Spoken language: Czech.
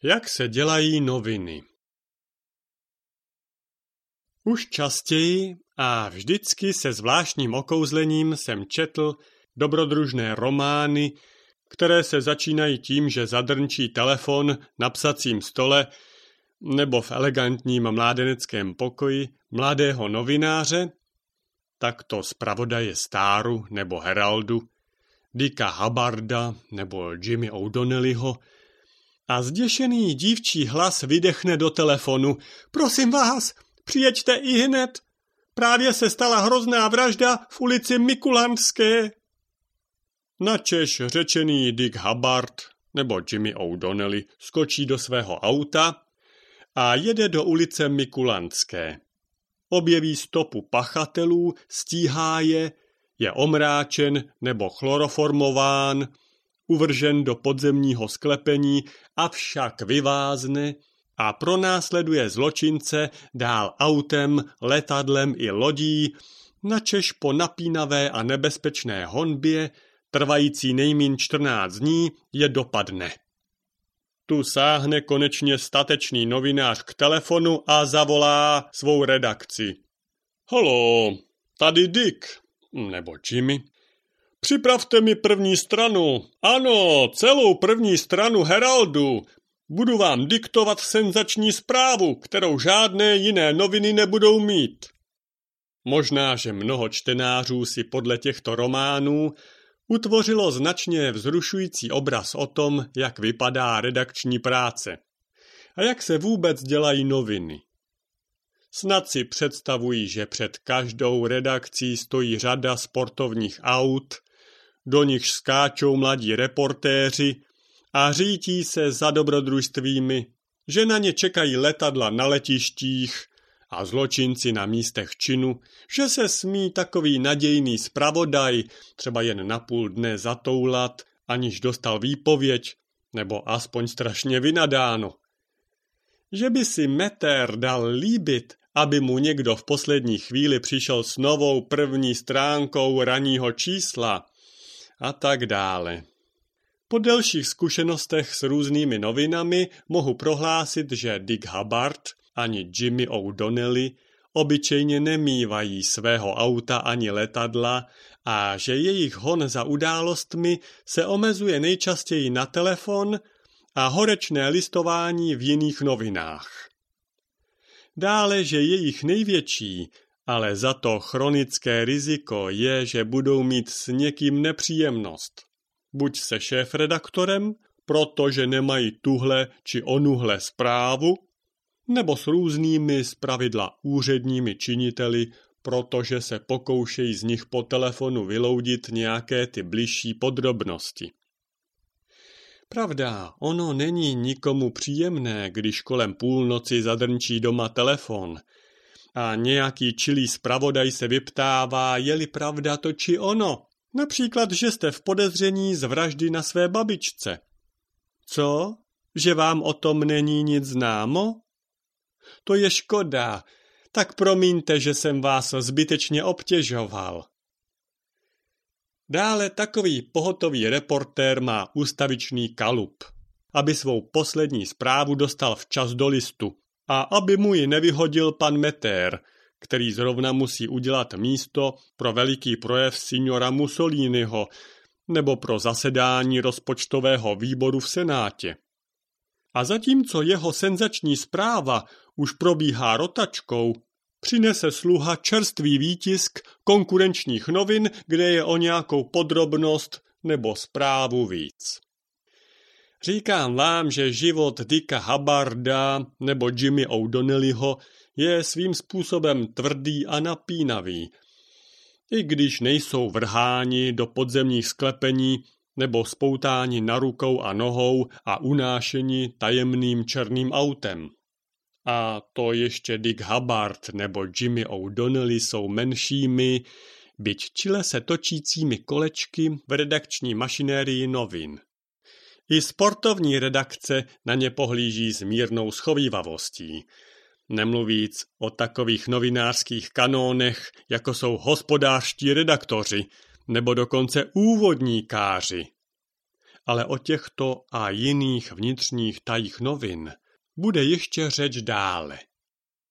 Jak se dělají noviny? Už častěji a vždycky se zvláštním okouzlením jsem četl dobrodružné romány, které se začínají tím, že zadrnčí telefon na psacím stole nebo v elegantním mládeneckém pokoji mladého novináře, takto zpravodaje Staru nebo Heraldu, Dicka Hubbarda nebo Jimmy O'Donnellyho, a zděšený dívčí hlas vydechne do telefonu: Prosím vás, přijeďte ihned, právě se stala hrozná vražda v ulici Mikulandské. Načež řečený Dick Hubbard nebo Jimmy O'Donnelly skočí do svého auta a jede do ulice Mikulandské. Objeví stopu pachatelů, stíhá je omráčen nebo chloroformován, uvržen do podzemního sklepení, avšak vyvázne a pronásleduje zločince dál autem, letadlem i lodí, načež po napínavé a nebezpečné honbě, trvající nejmíň 14 dní, je dopadne. Tu sáhne konečně statečný novinář k telefonu a zavolá svou redakci. Halo, tady Dick, nebo Jimmy. Připravte mi první stranu, ano, celou první stranu Heraldu. Budu vám diktovat senzační zprávu, kterou žádné jiné noviny nebudou mít. Možná, že mnoho čtenářů si podle těchto románů utvořilo značně vzrušující obraz o tom, jak vypadá redakční práce a jak se vůbec dělají noviny. Snad si představují, že před každou redakcí stojí řada sportovních aut, do nichž skáčou mladí reportéři a řítí se za dobrodružstvími, že na ně čekají letadla na letištích a zločinci na místech činu, že se smí takový nadějný zpravodaj třeba jen na půl dne zatoulat, aniž dostal výpověď, nebo aspoň strašně vynadáno. Že by si Meter dal líbit, aby mu někdo v poslední chvíli přišel s novou první stránkou ranního čísla a tak dále. Po delších zkušenostech s různými novinami mohu prohlásit, že Dick Hubbard ani Jimmy O'Donnelly obyčejně nemívají svého auta ani letadla a že jejich hon za událostmi se omezuje nejčastěji na telefon a horečné listování v jiných novinách. Dále, že jejich největší, ale za to chronické riziko je, že budou mít s někým nepříjemnost. Buď se šéfredaktorem, protože nemají tuhle či onuhle zprávu, nebo s různými zpravidla úředními činiteli, protože se pokoušejí z nich po telefonu vyloudit nějaké ty bližší podrobnosti. Pravda, ono není nikomu příjemné, když kolem půlnoci zadrnčí doma telefon a nějaký čilý zpravodaj se vyptává, je-li pravda to či ono. Například, že jste v podezření z vraždy na své babičce. Co? Že vám o tom není nic známo? To je škoda, tak promiňte, že jsem vás zbytečně obtěžoval. Dále takový pohotový reportér má ústavičný kalup, aby svou poslední zprávu dostal včas do listu a aby mu ji nevyhodil pan Meter, který zrovna musí udělat místo pro veliký projev signora Mussoliniho nebo pro zasedání rozpočtového výboru v Senátě. A zatímco jeho senzační zpráva už probíhá rotačkou, přinese sluha čerstvý výtisk konkurenčních novin, kde je o nějakou podrobnost nebo zprávu víc. Říkám vám, že život Dicka Hubbarda nebo Jimmy O'Donnellyho je svým způsobem tvrdý a napínavý, i když nejsou vrháni do podzemních sklepení nebo spoutáni na rukou a nohou a unášeni tajemným černým autem. A to ještě Dick Hubbard nebo Jimmy O'Donnelly jsou menšími, byť čile se točícími kolečky v redakční mašinérii novin. I sportovní redakce na ně pohlíží s mírnou schovívavostí. Nemluvíc o takových novinářských kanónech, jako jsou hospodářští redaktoři nebo dokonce úvodníkáři. ale o těchto a jiných vnitřních tajích novin bude ještě řeč dále.